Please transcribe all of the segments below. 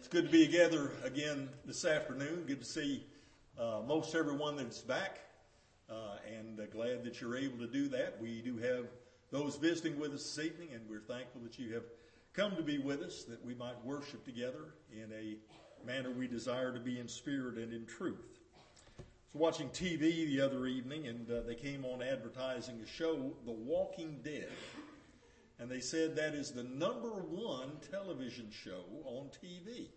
It's good to be together again this afternoon. Good to see most everyone that's back, and glad that you're able to do that. We do have those visiting with us this evening, and we're thankful that you have come to be with us, that we might worship together in a manner we desire to be in spirit and in truth. I was watching TV the other evening, and they came on advertising a show, The Walking Dead. And they said that is the #1 television show on TV.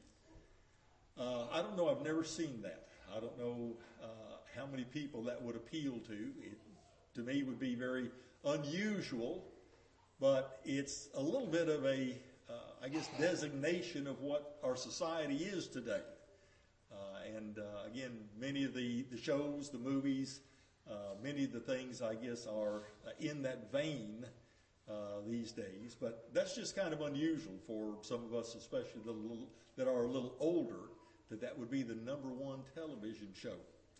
I don't know. I've never seen that. I don't know how many people that would appeal to. It, to me, would be very unusual, but it's a little bit of a, designation of what our society is today. Again, many of the shows, the movies, many of the things, I guess, are in that vein these days, but that's just kind of unusual for some of us, especially that are a little older, that would be the #1 television show.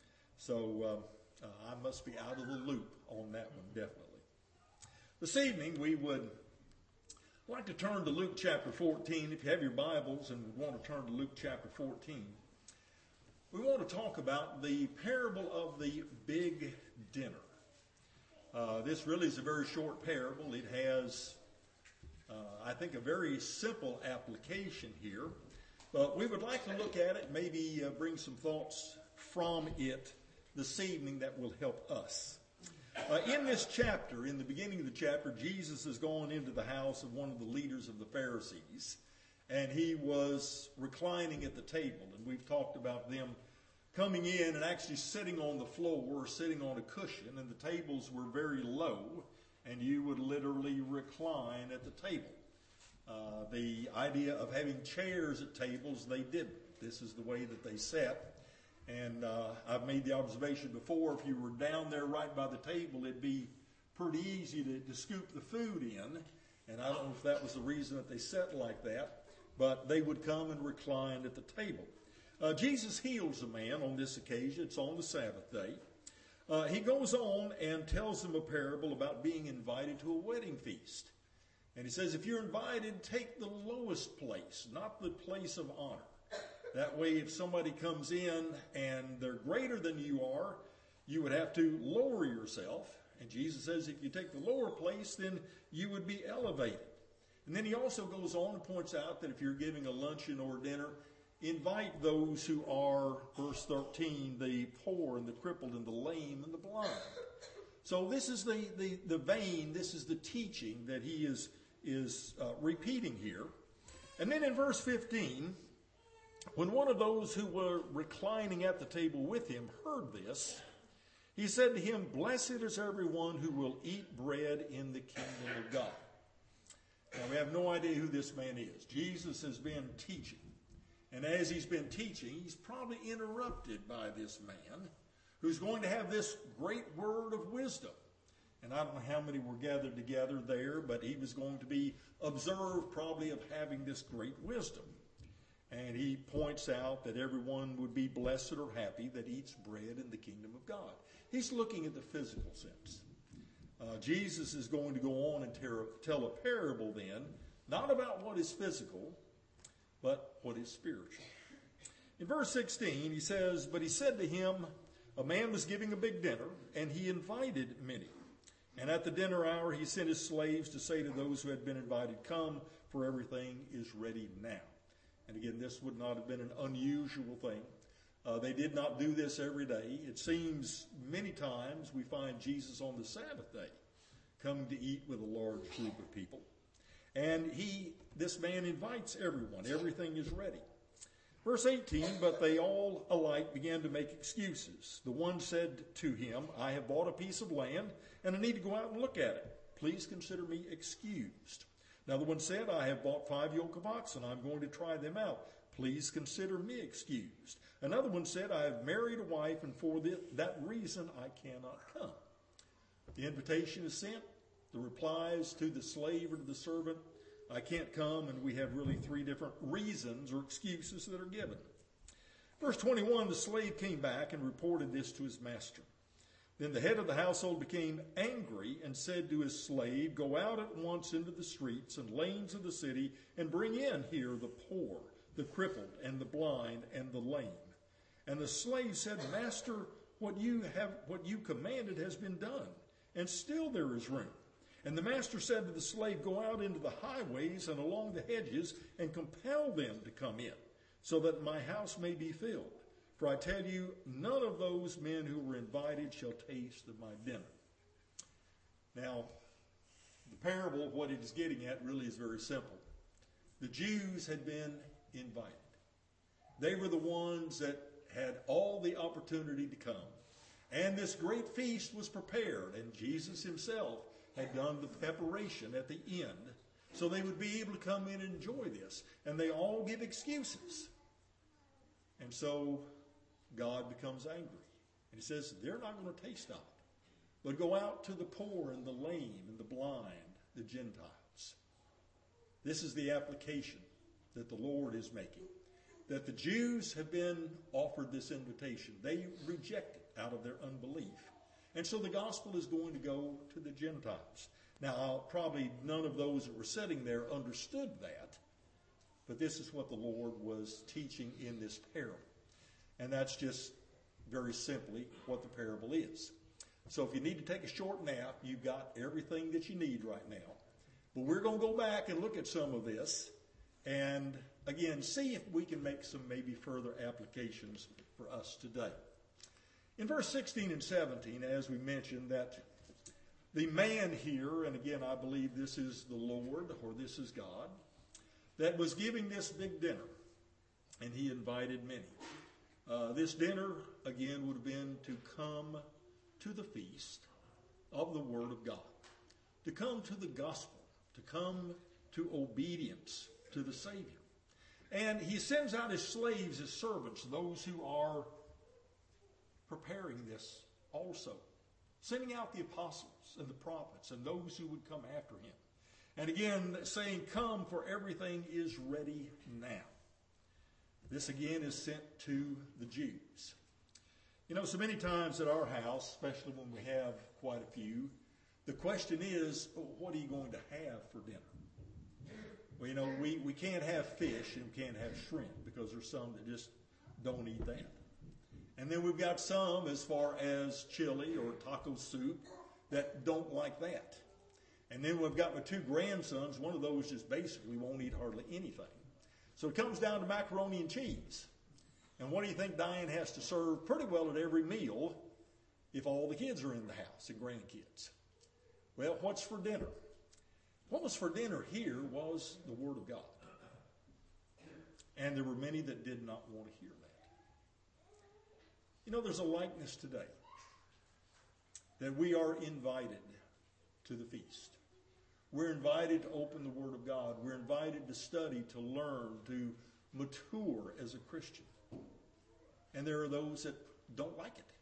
So I must be out of the loop on that one, definitely. This evening we would like to turn to Luke chapter 14. If you have your Bibles and want to turn to Luke chapter 14, we want to talk about the parable of the big dinner. This really is a very short parable. It has, I think, a very simple application here. But we would like to look at it, maybe bring some thoughts from it this evening that will help us. In this chapter, in the beginning of the chapter, Jesus has gone into the house of one of the leaders of the Pharisees. And he was reclining at the table. And we've talked about them coming in and actually sitting on the floor, sitting on a cushion, and the tables were very low, and you would literally recline at the table. The idea of having chairs at tables, they didn't. This is the way that they sat. And I've made the observation before, if you were down there right by the table, it'd be pretty easy to scoop the food in. And I don't know if that was the reason that they sat like that, but they would come and recline at the table. Jesus heals a man on this occasion. It's on the Sabbath day. He goes on and tells them a parable about being invited to a wedding feast. And he says, if you're invited, take the lowest place, not the place of honor. That way, if somebody comes in and they're greater than you are, you would have to lower yourself. And Jesus says, if you take the lower place, then you would be elevated. And then he also goes on and points out that if you're giving a luncheon or dinner, invite those who are, verse 13, the poor and the crippled and the lame and the blind. So this is the vein, this is the teaching that he is repeating here. And then in verse 15, when one of those who were reclining at the table with him heard this, he said to him, blessed is everyone who will eat bread in the kingdom of God. Now we have no idea who this man is. Jesus has been teaching. And as he's been teaching, he's probably interrupted by this man who's going to have this great word of wisdom. And I don't know how many were gathered together there, but he was going to be observed probably of having this great wisdom. And he points out that everyone would be blessed or happy that eats bread in the kingdom of God. He's looking at the physical sense. Jesus is going to go on and tell a parable then, not about what is physical, but what is spiritual. In verse 16, he says, but he said to him, a man was giving a big dinner, and he invited many. And at the dinner hour, he sent his slaves to say to those who had been invited, come, for everything is ready now. And again, this would not have been an unusual thing. They did not do this every day. It seems many times we find Jesus on the Sabbath day coming to eat with a large group of people. And this man invites everyone. Everything is ready. Verse 18, but they all alike began to make excuses. The one said to him, I have bought a piece of land, and I need to go out and look at it. Please consider me excused. Another one said, I have bought 5 yoke of oxen. I'm going to try them out. Please consider me excused. Another one said, I have married a wife, and for that reason I cannot come. The invitation is sent. The replies to the slave or to the servant, I can't come, and we have really 3 different reasons or excuses that are given. Verse 21, the slave came back and reported this to his master. Then the head of the household became angry and said to his slave, go out at once into the streets and lanes of the city and bring in here the poor, the crippled and the blind and the lame. And the slave said, Master, what you commanded has been done, and still there is room. And the master said to the slave, Go out into the highways and along the hedges and compel them to come in, so that my house may be filled. For I tell you, none of those men who were invited shall taste of my dinner. Now, the parable, what it is getting at, really is very simple. The Jews had been invited. They were the ones that had all the opportunity to come. And this great feast was prepared, and Jesus himself had done the preparation at the end, so they would be able to come in and enjoy this. And they all give excuses. And so God becomes angry. And he says, they're not going to taste of it. But go out to the poor and the lame and the blind, the Gentiles. This is the application that the Lord is making. That the Jews have been offered this invitation. They reject it out of their unbelief. And so the gospel is going to go to the Gentiles. Now, probably none of those that were sitting there understood that. But this is what the Lord was teaching in this parable. And that's just very simply what the parable is. So if you need to take a short nap, you've got everything that you need right now. But we're going to go back and look at some of this and, again, see if we can make some maybe further applications for us today. In verse 16 and 17, as we mentioned, that the man here, and again, I believe this is the Lord or this is God, that was giving this big dinner, and he invited many. This dinner, again, would have been to come to the feast of the Word of God, to come to the gospel, to come to obedience to the Savior. And he sends out his slaves, his servants, those who are preparing this also, sending out the apostles and the prophets and those who would come after him. And again, saying, come, for everything is ready now. This again is sent to the Jews. You know, so many times at our house, especially when we have quite a few, the question is, what are you going to have for dinner? Well, you know, we can't have fish and we can't have shrimp because there's some that just don't eat that. And then we've got some, as far as chili or taco soup, that don't like that. And then we've got my two grandsons, one of those just basically won't eat hardly anything. So it comes down to macaroni and cheese. And what do you think Diane has to serve pretty well at every meal if all the kids are in the house and grandkids? Well, what's for dinner? What was for dinner here was the Word of God. And there were many that did not want to hear that. You know, there's a likeness today that we are invited to the feast. We're invited to open the Word of God. We're invited to study, to learn, to mature as a Christian. And there are those that don't like it.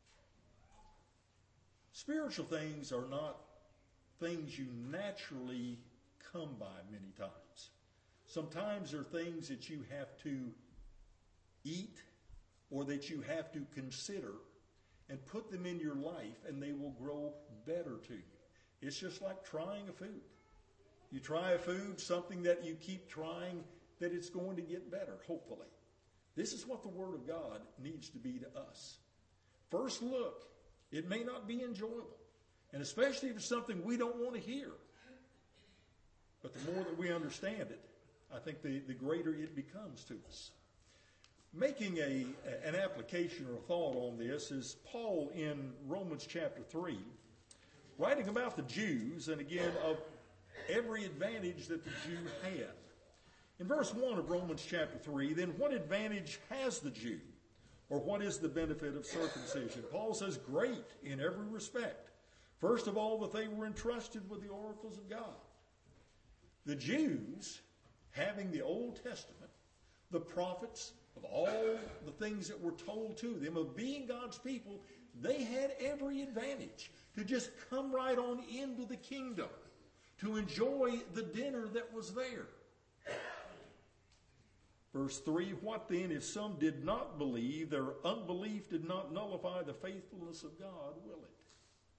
Spiritual things are not things you naturally come by many times. Sometimes they're things that you have to eat or that you have to consider and put them in your life, and they will grow better to you. It's just like trying a food. You try a food, something that you keep trying, that it's going to get better, hopefully. This is what the Word of God needs to be to us. First look, it may not be enjoyable, and especially if it's something we don't want to hear. But the more that we understand it, I think the greater it becomes to us. Making an application or a thought on this is Paul in Romans chapter 3, writing about the Jews, and again, of every advantage that the Jew had. In verse 1 of Romans chapter 3, then what advantage has the Jew? Or what is the benefit of circumcision? Paul says, great in every respect. First of all, that they were entrusted with the oracles of God. The Jews, having the Old Testament, the prophets, of all the things that were told to them, of being God's people, they had every advantage to just come right on into the kingdom, to enjoy the dinner that was there. Verse 3, what then if some did not believe? Their unbelief did not nullify the faithfulness of God, will it?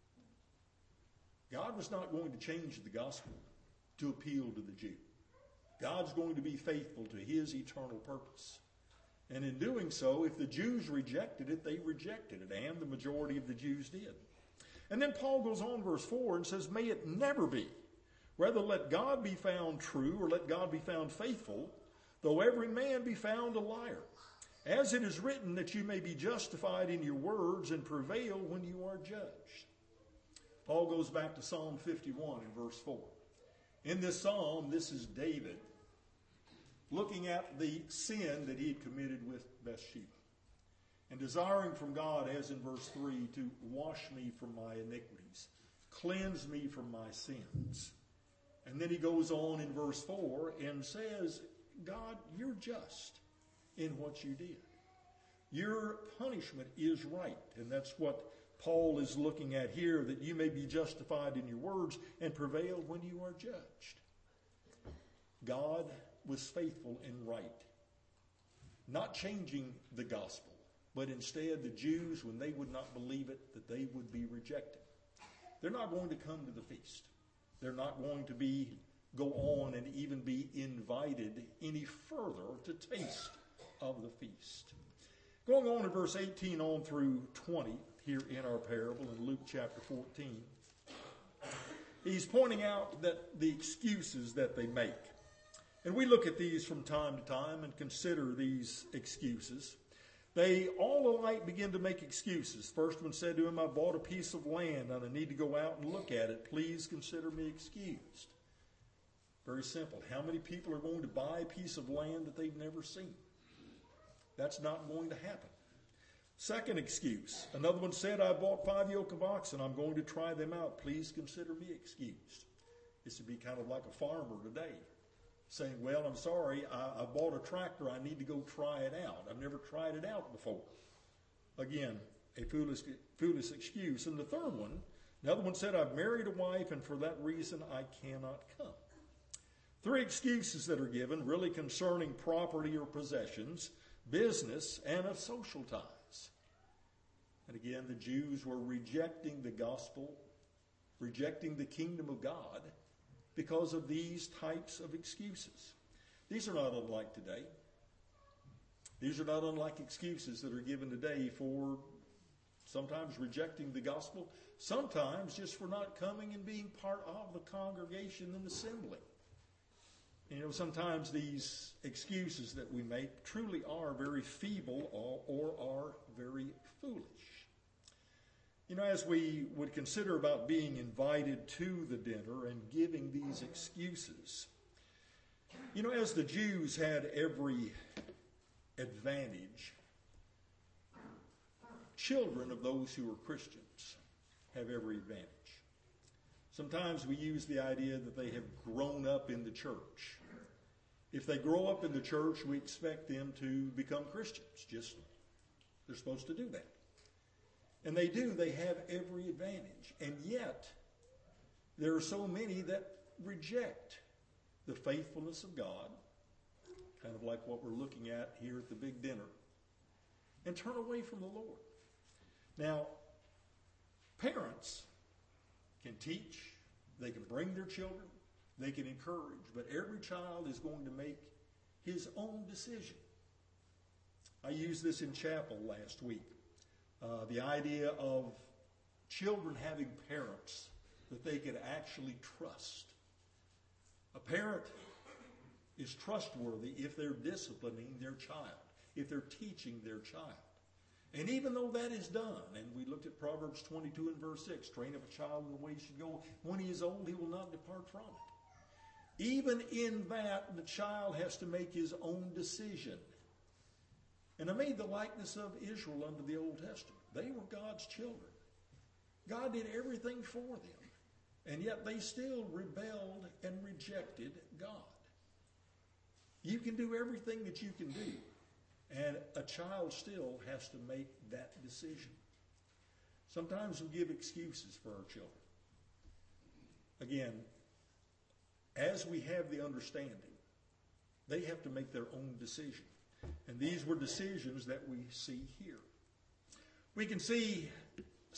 God was not going to change the gospel to appeal to the Jew. God's going to be faithful to his eternal purpose. And in doing so, if the Jews rejected it, they rejected it, and the majority of the Jews did. And then Paul goes on, verse 4, and says, may it never be. Rather, let God be found true, or let God be found faithful, though every man be found a liar. As it is written, that you may be justified in your words and prevail when you are judged. Paul goes back to Psalm 51 in verse 4. In this psalm, this is David looking at the sin that he had committed with Bathsheba and desiring from God, as in verse 3, to wash me from my iniquities, cleanse me from my sins. And then he goes on in verse 4 and says, God, you're just in what you did. Your punishment is right. And that's what Paul is looking at here, that you may be justified in your words and prevail when you are judged. God was faithful and right, not changing the gospel, but instead the Jews, when they would not believe it, that they would be rejected. They're not going to come to the feast. They're not going to go on and even be invited any further to taste of the feast. Going on in verse 18 on through 20 here in our parable in Luke chapter 14, he's pointing out that the excuses that they make. And we look at these from time to time and consider these excuses. They all alike begin to make excuses. First one said to him, I bought a piece of land and I need to go out and look at it. Please consider me excused. Very simple. How many people are going to buy a piece of land that they've never seen? That's not going to happen. Second excuse. Another one said, I bought 5 yoke of oxen. I'm going to try them out. Please consider me excused. This would be kind of like a farmer today, saying, well, I'm sorry, I bought a tractor. I need to go try it out. I've never tried it out before. Again, a foolish excuse. And the third one, another one said, I've married a wife, and for that reason I cannot come. 3 excuses that are given, really concerning property or possessions, business, and of social ties. And again, the Jews were rejecting the gospel, rejecting the kingdom of God, because of these types of excuses. These are not unlike today. These are not unlike excuses that are given today for sometimes rejecting the gospel, sometimes just for not coming and being part of the congregation and assembly. You know, sometimes these excuses that we make truly are very feeble or are very foolish. You know, as we would consider about being invited to the dinner and giving these excuses, you know, as the Jews had every advantage, children of those who are Christians have every advantage. Sometimes we use the idea that they have grown up in the church. If they grow up in the church, we expect them to become Christians. Just, they're supposed to do that. And they do. They have every advantage. And yet, there are so many that reject the faithfulness of God, kind of like what we're looking at here at the big dinner, and turn away from the Lord. Now, parents can teach, they can bring their children, they can encourage, but every child is going to make his own decision. I used this in chapel last week. The idea of children having parents that they could actually trust. A parent is trustworthy if they're disciplining their child, if they're teaching their child. And even though that is done, and we looked at Proverbs 22 and verse 6, train up a child in the way he should go. When he is old, he will not depart from it. Even in that, the child has to make his own decision. And I made the likeness of Israel under the Old Testament. They were God's children. God did everything for them. And yet they still rebelled and rejected God. You can do everything that you can do. And a child still has to make that decision. Sometimes we give excuses for our children. Again, as we have the understanding, they have to make their own decision. And these were decisions that we see here. We can see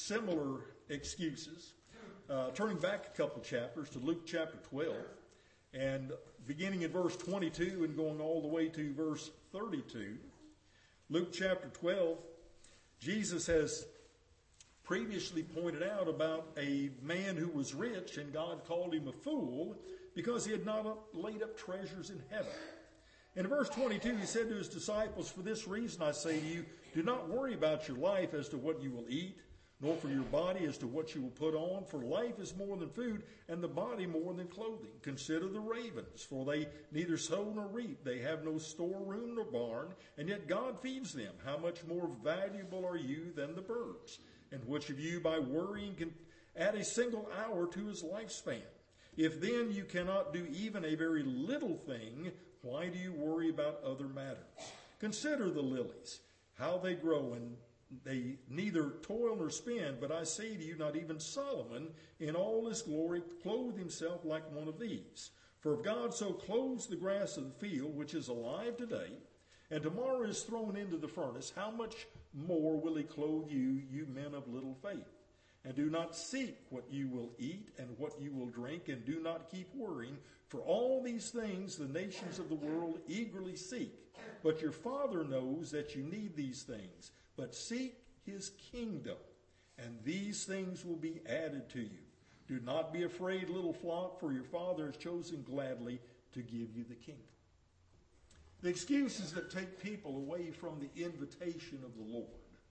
similar excuses. Turning back a couple chapters to Luke chapter 12, And beginning in verse 22 and going all the way to verse 32, Luke chapter 12, Jesus has previously pointed out about a man who was rich, and God called him a fool because he had not laid up treasures in heaven. In verse 22, he said to his disciples, "For this reason I say to you, do not worry about your life as to what you will eat, nor for your body as to what you will put on. For life is more than food, and the body more than clothing. Consider the ravens, for they neither sow nor reap. They have no storeroom nor barn, and yet God feeds them. How much more valuable are you than the birds? And which of you by worrying can add a single hour to his lifespan? If then you cannot do even a very little thing, why do you worry about other matters? Consider the lilies, how they grow, and they neither toil nor spin, but I say to you, not even Solomon in all his glory clothed himself like one of these. For if God so clothes the grass of the field, which is alive today, and tomorrow is thrown into the furnace, how much more will he clothe you, you men of little faith? And do not seek what you will eat and what you will drink, and do not keep worrying, for all these things the nations of the world eagerly seek. But your Father knows that you need these things. But seek his kingdom, and these things will be added to you. Do not be afraid, little flock, for your Father has chosen gladly to give you the kingdom." The excuses that take people away from the invitation of the Lord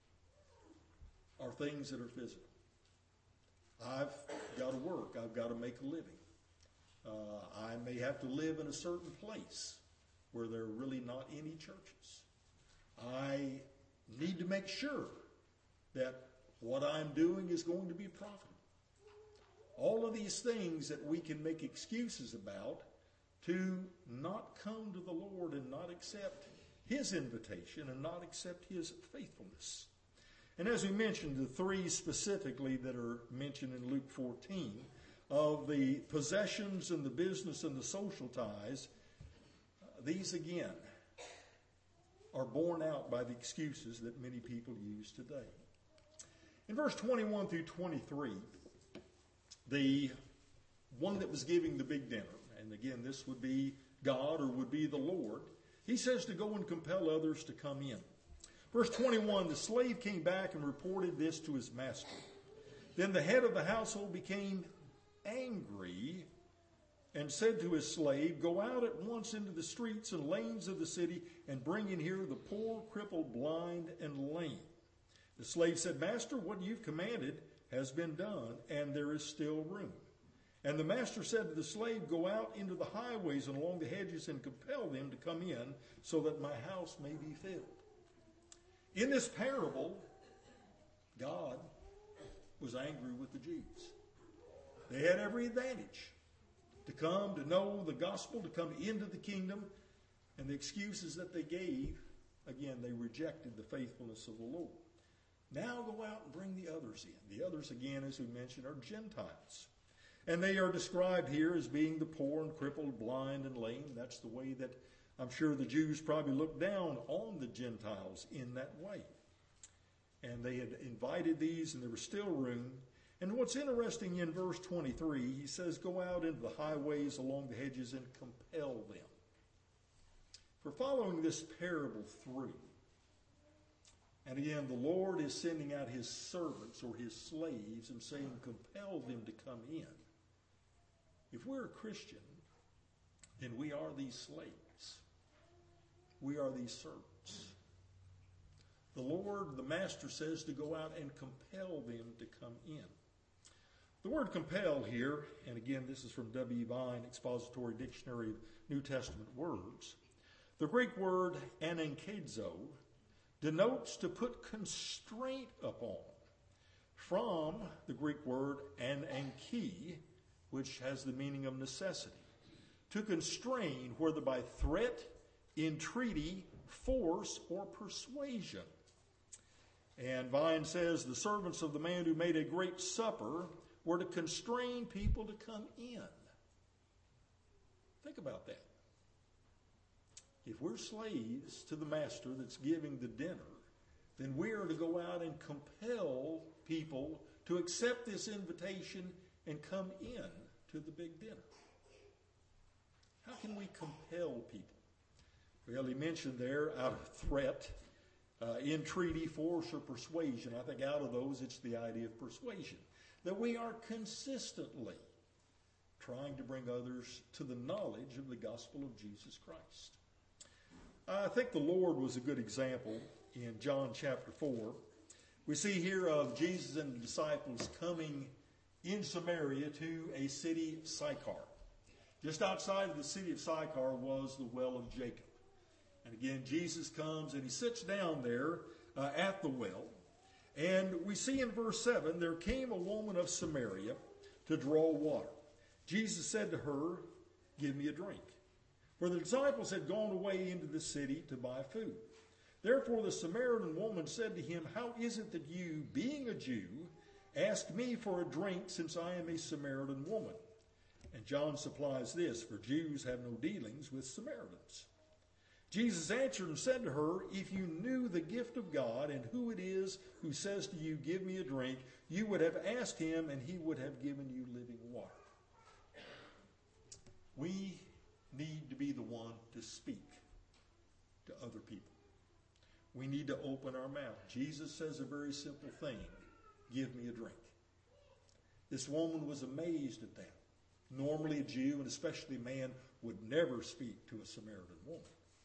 are things that are physical. I've got to work. I've got to make a living. I may have to live in a certain place where there are really not any churches. I need to make sure that what I'm doing is going to be profitable. All of these things that we can make excuses about to not come to the Lord and not accept his invitation and not accept his faithfulness. And as we mentioned, the three specifically that are mentioned in Luke 14 of the possessions and the business and the social ties, these again are borne out by the excuses that many people use today. In verse 21 through 23, the one that was giving the big dinner, and again this would be God or would be the Lord, he says to go and compel others to come in. Verse 21, the slave came back and reported this to his master. Then the head of the household became angry and said to his slave, "Go out at once into the streets and lanes of the city and bring in here the poor, crippled, blind, and lame." The slave said, "Master, what you've commanded has been done, and there is still room." And the master said to the slave, "Go out into the highways and along the hedges and compel them to come in, so that my house may be filled." In this parable, God was angry with the Jews. They had every advantage to come, to know the gospel, to come into the kingdom, and the excuses that they gave, again, they rejected the faithfulness of the Lord. Now go out and bring the others in. The others, again, as we mentioned, are Gentiles. And they are described here as being the poor and crippled, blind and lame. That's the way that I'm sure the Jews probably looked down on the Gentiles in that way. And they had invited these, and there was still room. And what's interesting in verse 23, he says, "Go out into the highways along the hedges and compel them." For following this parable through, and again, the Lord is sending out his servants or his slaves and saying, compel them to come in. If we're a Christian, then we are these slaves. We are these servants. The Lord, the Master, says to go out and compel them to come in. The word compel here, and again this is from W. Vine, Expository Dictionary of New Testament Words. The Greek word anankezo denotes to put constraint upon, from the Greek word ananke, which has the meaning of necessity. To constrain, whether by threat, entreaty, force, or persuasion. And Vine says the servants of the man who made a great supper were to constrain people to come in. Think about that. If we're slaves to the master that's giving the dinner, then we are to go out and compel people to accept this invitation and come in to the big dinner. How can we compel people? Well, he mentioned there out of threat, entreaty, force, or persuasion. I think out of those it's the idea of persuasion. That we are consistently trying to bring others to the knowledge of the gospel of Jesus Christ. I think the Lord was a good example in John chapter 4. We see here of Jesus and the disciples coming in Samaria to a city, Sychar. Just outside of the city of Sychar was the well of Jacob. And again, Jesus comes and he sits down there at the well. And we see in verse 7, there came a woman of Samaria to draw water. Jesus said to her, "Give me a drink." For the disciples had gone away into the city to buy food. Therefore the Samaritan woman said to him, "How is it that you, being a Jew, ask me for a drink, since I am a Samaritan woman?" And John supplies this, "For Jews have no dealings with Samaritans." Jesus answered and said to her, "If you knew the gift of God and who it is who says to you, 'Give me a drink,' you would have asked him, and he would have given you living water." We need to be the one to speak to other people. We need to open our mouth. Jesus says a very simple thing: "Give me a drink." This woman was amazed at that. Normally a Jew, and especially a man, would never speak to a Samaritan woman.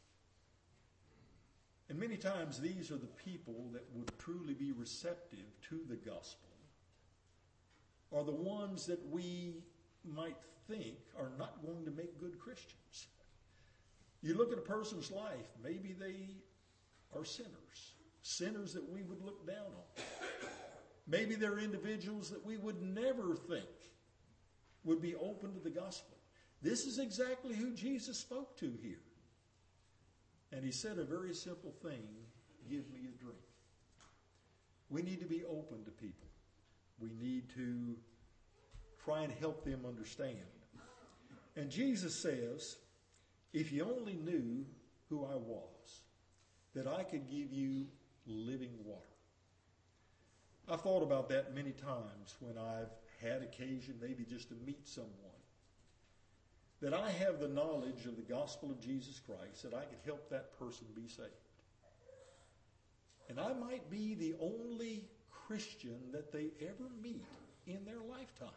And many times these are the people that would truly be receptive to the gospel, are the ones that we might think are not going to make good Christians. You look at a person's life, maybe they are sinners that we would look down on. Maybe they're individuals that we would never think would be open to the gospel. This is exactly who Jesus spoke to here. And he said a very simple thing: "Give me a drink." We need to be open to people. We need to try and help them understand. And Jesus says, "If you only knew who I was, that I could give you living water." I've thought about that many times when I've had occasion maybe just to meet someone, that I have the knowledge of the gospel of Jesus Christ, that I could help that person be saved. And I might be the only Christian that they ever meet in their lifetime.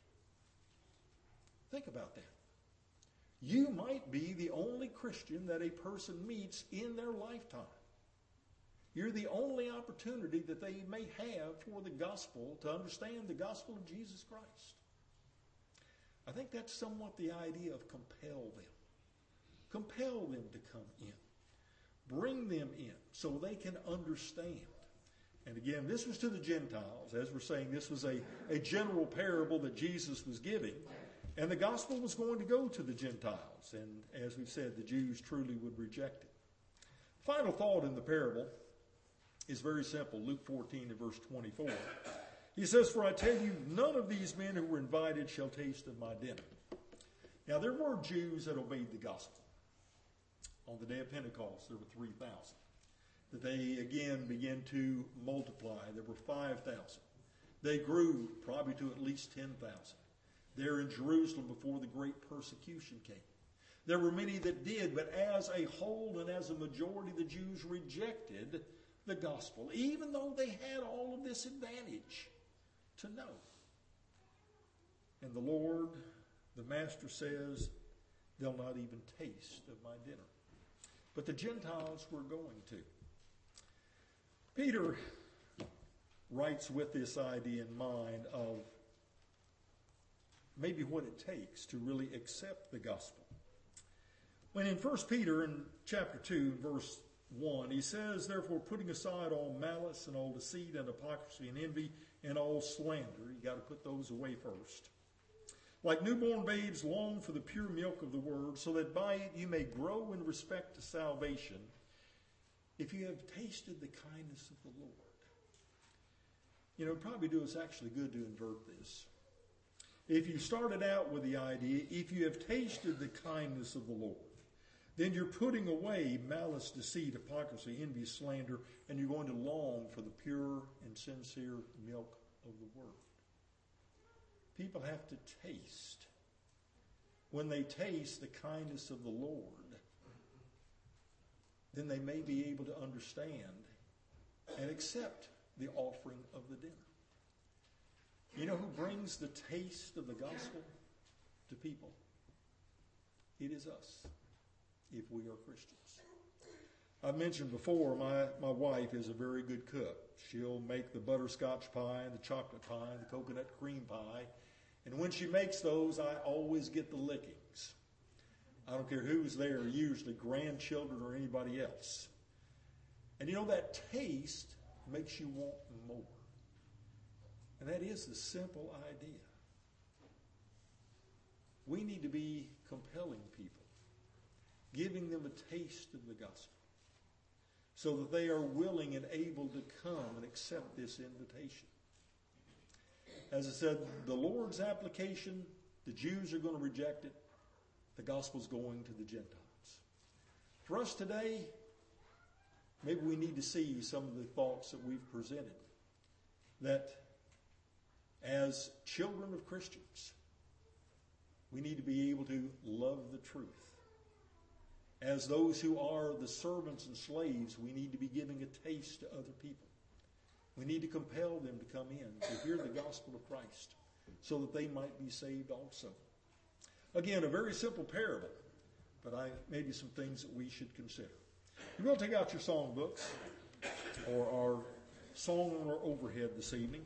Think about that. You might be the only Christian that a person meets in their lifetime. You're the only opportunity that they may have for the gospel, to understand the gospel of Jesus Christ. I think that's somewhat the idea of compel them. Compel them to come in. Bring them in so they can understand. And again, this was to the Gentiles. As we're saying, this was a general parable that Jesus was giving. And the gospel was going to go to the Gentiles. And as we've said, the Jews truly would reject it. Final thought in the parable is very simple. Luke 14 and verse 24. He says, "For I tell you, none of these men who were invited shall taste of my dinner." Now, there were Jews that obeyed the gospel. On the day of Pentecost, there were 3,000. That they, again, began to multiply. There were 5,000. They grew probably to at least 10,000. There in Jerusalem before the great persecution came. There were many that did, but as a whole and as a majority, the Jews rejected the gospel, even though they had all of this advantage to know. And the Lord, the Master, says, "They'll not even taste of my dinner." But the Gentiles were going to. Peter writes with this idea in mind of maybe what it takes to really accept the gospel. When in 1 Peter in chapter 2, verse 1, he says, "Therefore, putting aside all malice and all deceit and hypocrisy and envy and all slander," you got to put those away first. "Like newborn babes, long for the pure milk of the word, so that by it you may grow in respect to salvation, if you have tasted the kindness of the Lord." You know, it'd probably do us actually good to invert this. If you started out with the idea, if you have tasted the kindness of the Lord, then you're putting away malice, deceit, hypocrisy, envy, slander, and you're going to long for the pure and sincere milk of the word. People have to taste when they taste the kindness of the Lord, then they may be able to understand and accept the offering of the dinner. You know who brings the taste of the gospel to people? It is us, if we are Christians. I mentioned before, my wife is a very good cook. She'll make the butterscotch pie, the chocolate pie, the coconut cream pie. And when she makes those, I always get the lickings. I don't care who's there, usually grandchildren or anybody else. And you know, that taste makes you want more. And that is the simple idea. We need to be compelling people, giving them a taste of the gospel, so that they are willing and able to come and accept this invitation. As I said, the Lord's application, the Jews are going to reject it. The gospel's going to the Gentiles. For us today, maybe we need to see some of the thoughts that we've presented. That as children of Christians, we need to be able to love the truth. As those who are the servants and slaves, we need to be giving a taste to other people. We need to compel them to come in to hear the gospel of Christ so that they might be saved also. Again, a very simple parable, but maybe some things that we should consider. You will take out your songbooks or our song on our overhead this evening.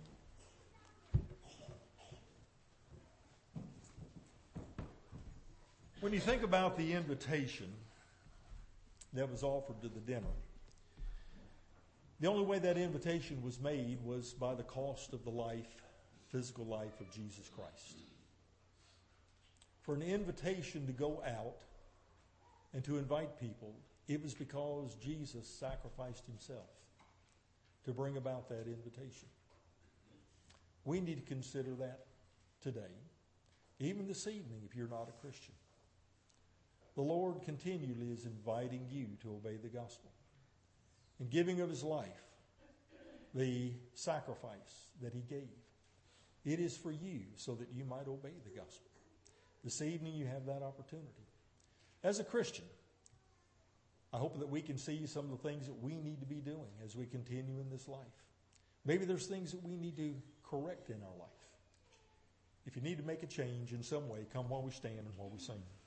When you think about the invitation that was offered to the dinner, the only way that invitation was made was by the cost of the life, physical life of Jesus Christ. For an invitation to go out and to invite people, it was because Jesus sacrificed himself to bring about that invitation. We need to consider that today, even this evening if you're not a Christian. The Lord continually is inviting you to obey the gospel. In giving of his life, the sacrifice that he gave, it is for you so that you might obey the gospel. This evening you have that opportunity. As a Christian, I hope that we can see some of the things that we need to be doing as we continue in this life. Maybe there's things that we need to correct in our life. If you need to make a change in some way, come while we stand and while we sing.